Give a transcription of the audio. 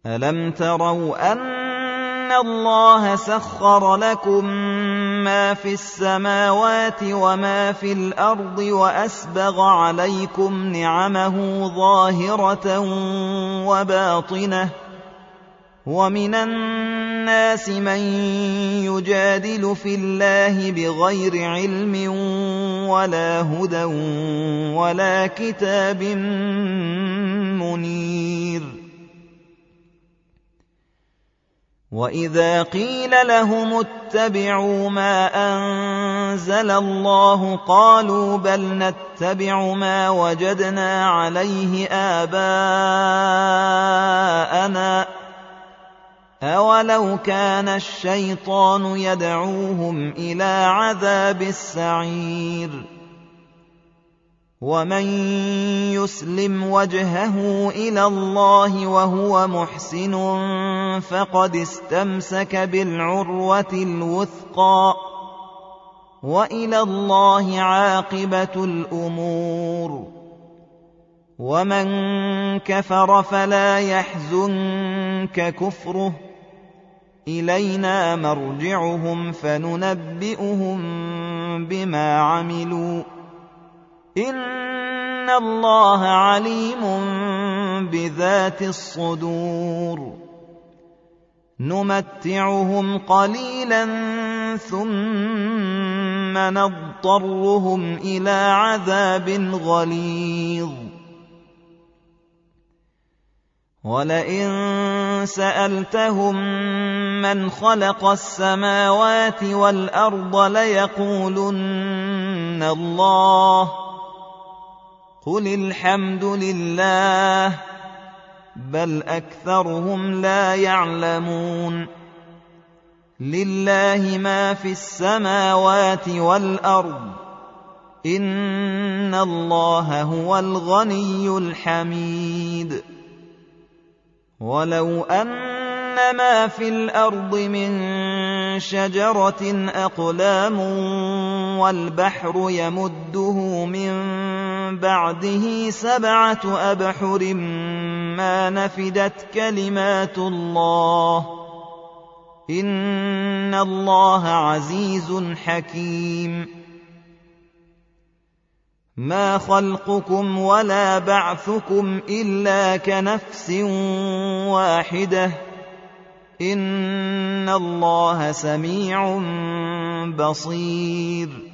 ألم تروا أن الله سخر لكم ما في السماوات وما في الأرض وأسبغ عليكم نعمه ظاهرة وباطنة ومن الناس من يجادل في الله بغير علم ولا هدى ولا كتاب منير وإذا قيل لهم اتبعوا ما أنزل الله قالوا بل نتبع ما وجدنا عليه آباءنا أولو كان الشيطان يدعوهم إلى عذاب السعير ومن يسلم وجهه إلى الله وهو محسن فقد استمسك بالعروة الوثقى وإلى الله عاقبة الأمور ومن كفر فلا يحزنك كفره إلينا مرجعهم فننبئهم بما عملوا إن الله عليم بذات الصدور نمتعهم قليلا ثم نضطرهم إلى عذاب غليظ ولئن سألتهم من خلق السماوات والأرض ليقولن الله قل الحمد لله بل أكثرهم لا يعلمون لله ما في السماوات والأرض إن الله هو الغني الحميد ولو أن ما في الأرض من شجرة أقلام والبحر يمده من بعده 7 أبحر ما نفدت كلمات الله إن الله عزيز حكيم ما خلقكم ولا بعثكم إلا كنفس واحدة إن الله سميع بصير